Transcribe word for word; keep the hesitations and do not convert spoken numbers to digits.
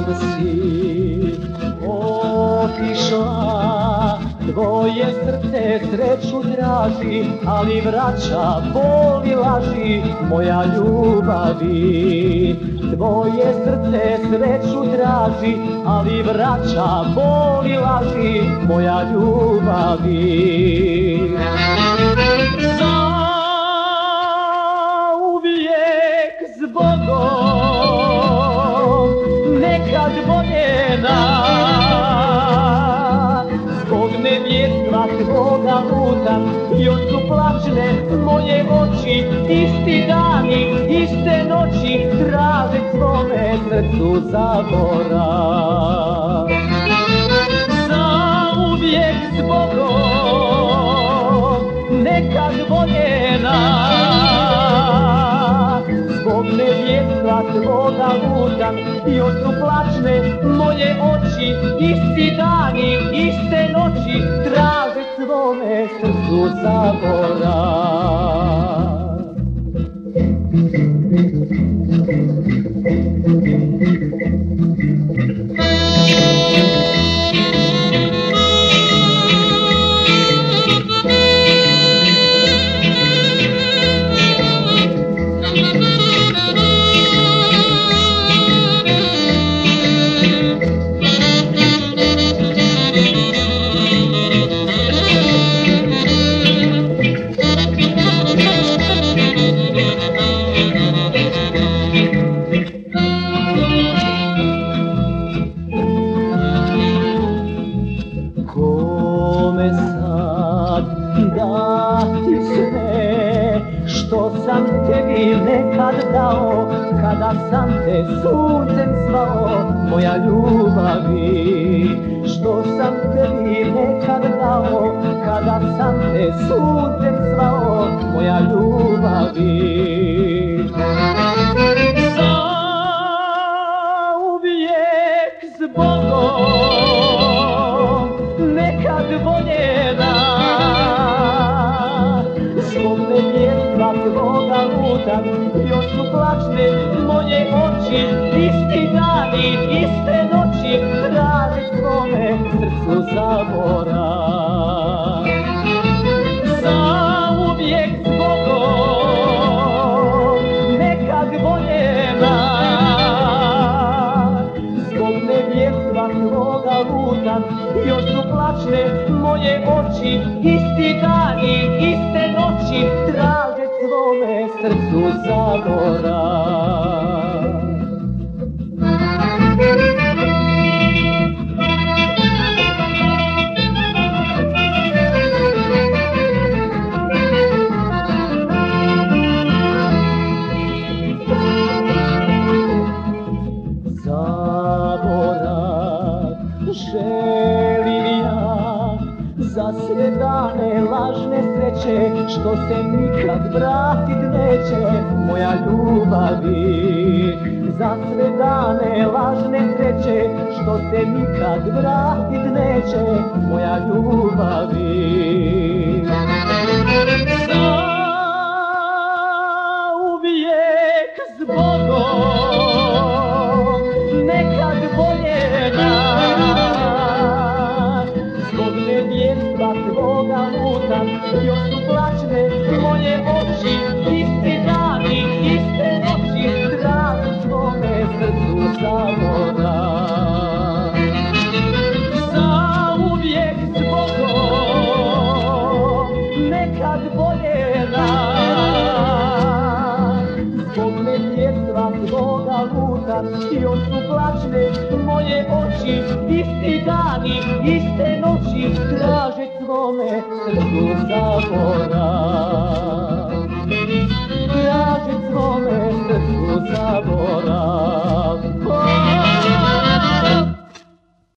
si otišla, tvoje srce sreću traži, ali vraća boli laži, moja ljubavi. Tvoje srce sreću traži, ali vraća boli laži, moja ljubavi. Zauvijek s Bogom, nekad voljena, zbog nevjestva tvoga lutam, još su plačne moje oči, isti dani, iste noći, traže svome srcu zaborav. Zauvijek s Bogom, nekad voljena, zbog nevjestva tvoga lutam, još su plačne moje oči, isti dani, iste noći, traže svome srcu zaborav. Kome sad dati sve što sam tebi nekad dao, kada sam te suncem zvao, moja ljubavi. Što sam tebi nekad dao, kada sam te suncem zvao, moja ljubavi. Zauvijek s Bogom, nekad voljena, zbog nevjestva tvoga lutam, još su plačne moje oči, isti dani, iste noći, traže svome srcu zaborav. Zauvijek s Bogom, nekad voljena, zbog nevjestva tvoga lutam, još su plačne moje oči, isti dani, iste noći, traže svome srcu zaborav. Zaborav želim ja za sve dane lažne sreće, što se nikad vratit neće, moja ljubavi. Za sve dane lažne sreće, što se nikad vratit neće, moja ljubavi. Zauvijek s Bogom, nekad voljena, zbog nevjestva tvoga lutam, još su plačne moje oči, isti dani, iste noći, traže svome srcu zaborav. Zauvijek s Bogom, nekad voljena, zbog nevjestva tvoga lutam, još su plačne moje oči, isti dani, iste noći, traže svome srcu zaborav. Traže svome srcu zaborav.